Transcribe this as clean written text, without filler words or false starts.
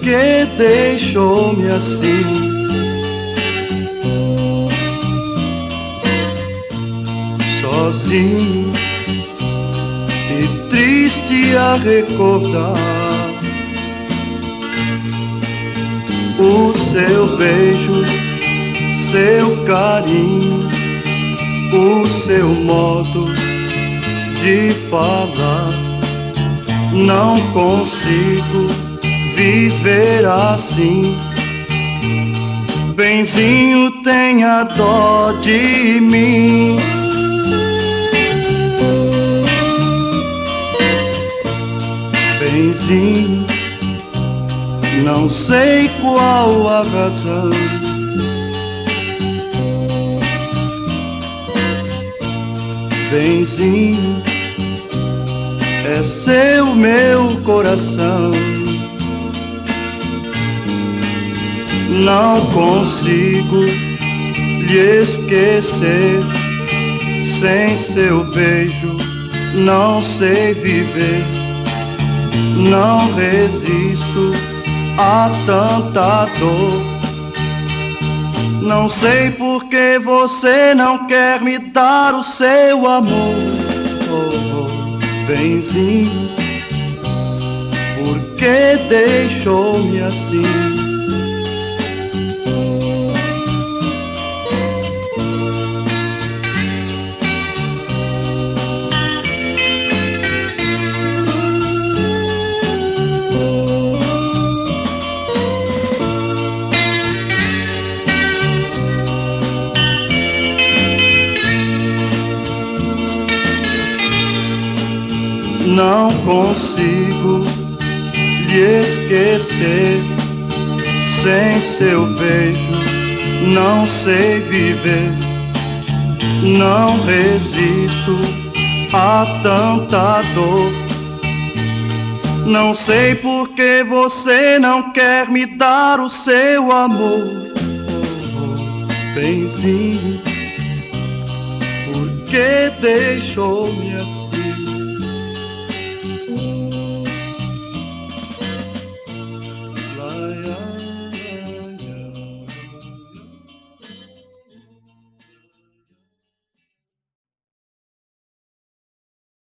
que deixou-me assim? Sozinho e triste a recordar o seu beijo, seu carinho, o seu modo de falar. Não consigo viver assim. Benzinho, tenha dó de mim. Benzinho, não sei qual a razão, benzinho, é seu meu coração. Não consigo lhe esquecer, sem seu beijo não sei viver. Não resisto a tanta dor. Não sei por que você não quer me dar o seu amor. Oh, oh, benzinho, por que deixou-me assim? Não consigo lhe esquecer, sem seu beijo não sei viver. Não resisto a tanta dor. Não sei por que você não quer me dar o seu amor. Oh, benzinho, por que deixou-me assim?